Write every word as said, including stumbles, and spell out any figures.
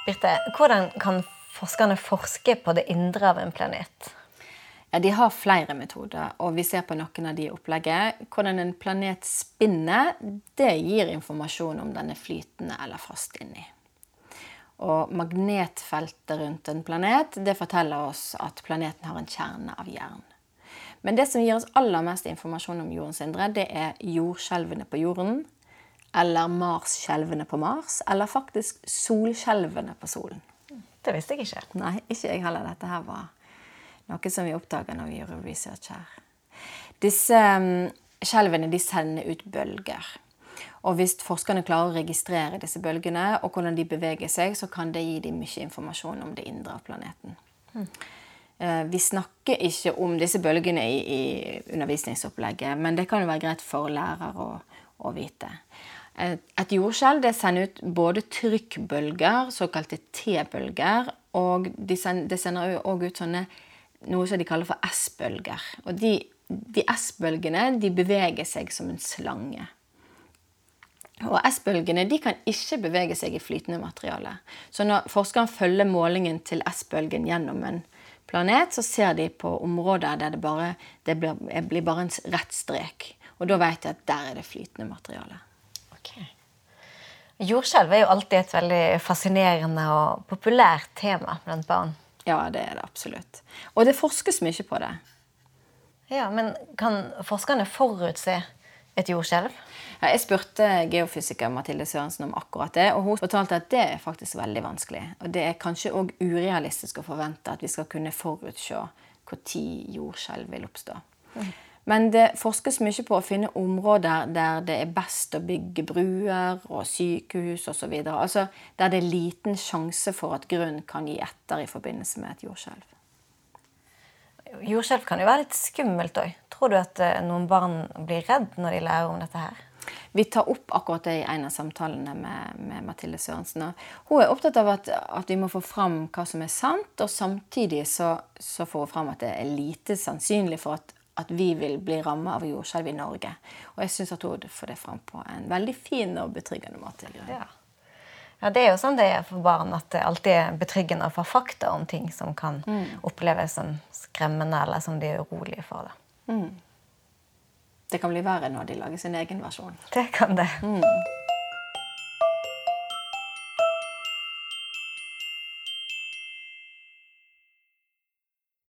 Birte, hvordan kan forskerne forske på det indre av en planet? Ja, de har flere metoder, og vi ser på noen av de opplegget. Hvordan en planet spinner, det gir informasjon om den er flytende eller fast inni. Og magnetfeltet rundt en planet, det forteller oss at planeten har en kjerne av jern. Men det som gir oss aller mest informasjon om jordens indre, det er jordskjelvene på jorden, eller Mars-skjelvene på Mars, eller faktisk solskjelvene på solen. Det visste jeg ikke. Nei, ikke jeg heller. Dette her var noe som vi oppdager når vi gjør research her. Disse um, skjelvene, de sender ut bølger. Og hvis forskerne klarer å registrere disse bølgene, og hvordan de beveger seg, så kan det gi dem mye informasjon om det indre av planeten. Mm. Uh, vi snakker ikke om disse bølgene i, i undervisningsopplegget, men det kan jo være greit for lærere å, å vite. Et, et jordskjelv, det sender ut både trykkbølger, såkalte T-bølger, og de sender, det sender også ut sånne, noe som de kaller for S-bølger. Og de, de S-bølgene, de beveger seg som en slange. Og S-bølgene, de kan ikke bevege seg i flytende materiale. Så når forskerne følger målingen til S-bølgen gjennom en planet, så ser de på områder der det, bare, det blir, blir bare en rett strek. Og da vet de at der er det flytende materiale. Okay. Jordskjelv er jo alltid et veldig fascinerende og populært tema blant barn. Ja, det er det absolutt. Og det forskes mye på det. Ja, men kan forskerne forutse et jordskjelv? Ja, jeg spurte geofysiker Mathilde Sørensen om akkurat det, og hun fortalte at det er faktisk veldig vanskelig. Og det er kanskje også urealistisk å forvente at vi skal kunne forutse hvor tid jordskjelv vil oppstå. Mm. Men det forskes mye på å finne områder der det er best å bygge bruer og sykehus og så videre. Altså der det er liten sjanse for at grunnen kan gi etter i forbindelse med et jordskjelv. Jordskjelv kan jo være litt skummelt også. Tror du at noen barn blir redd når de lærer om dette her? Vi tar opp akkurat det i en av samtalene med, med Mathilde Sørensen. Hun er opptatt av at, at vi må få fram hva som er sant, og samtidig så, så får hun fram at det er lite sannsynlig for at at vi vil bli rammet av jordskjelv i Norge. Og jeg synes at hun får det frem på en veldig fin og betryggende måte. Ja. Ja, det er jo sånn det er for barn, at det alltid er betryggende å få fakta om ting som kan mm. oppleves som skremmende, eller som de er urolige for. Det. Mm. Det kan bli verre når de lager sin egen versjon. Det kan det. Mm.